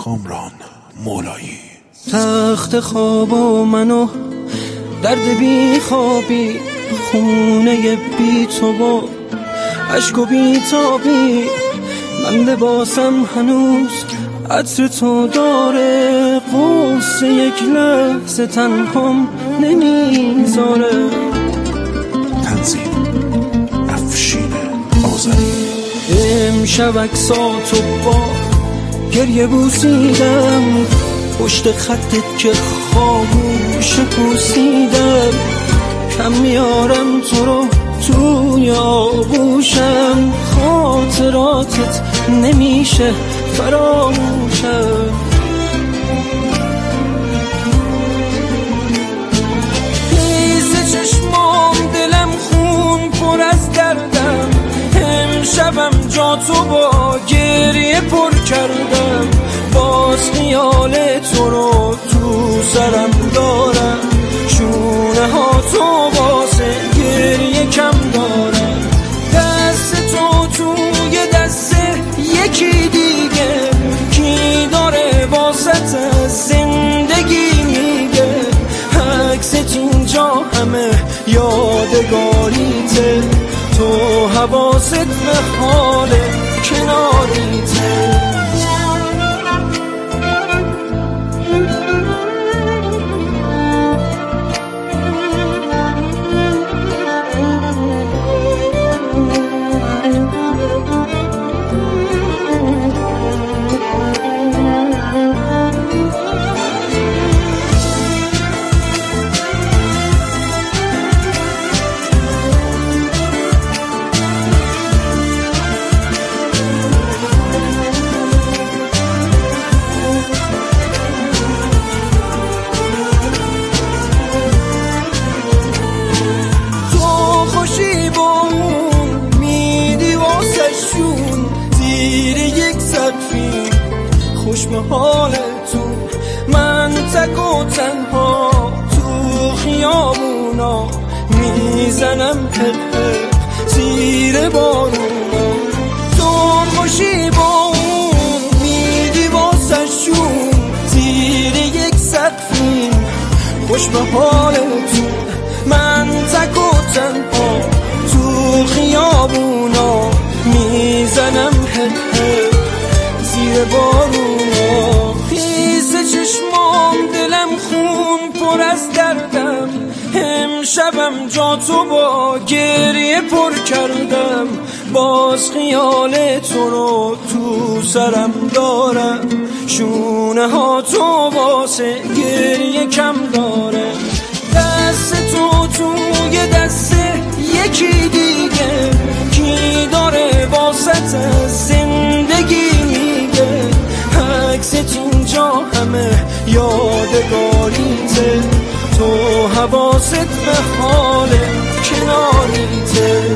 کامران مولایی. تخت خواب و منو درد بی خوابی، خونه بی تو با عشق و بی تابی، من لباسم هنوز عطر تو داره، قصه یک لحظه تنهام نمیذاره. تنظیم افشین آذری. امشب عکساتو با گریه بوسیدم، پشت خطت که خاموش پوسیدم، کم میارم تو رو توی آغوشم، خاطراتت نمیشه فراموشم. خیز چشمام دلم خون پر از دردم، امشبم جا تو با گریه پر کردم، باز خیال تو رو تو سرم دارم، شونه ها تو واسه گریه کم دارم، دست تو توی دست یکی دیگه، کی داره واسط زندگی میگه، عکست اینجا همه یادگاریته، تو حواست به حال کناریته. خوش به حالتون من تک و تنها تو خیابونا میزنم حق زیر بارونا، تو خوشی با اون میدی واسشون زیر یک سقفیم، خوش به حالتون من تک و تنها تو خیابونا میزنم حق زیر بارونا. خیز چشمام دلم خون پر از دردم، امشبم جا تو با گریه پر کردم، باز خیال تو رو تو سرم دارم، شونه ها تو واسه گریه کم داره، دست تو توی دست یکی دیگه، کی داره واسط زندگی میگه، عکست اینجا همه یادگاریته، تو حواست به حال کناریته.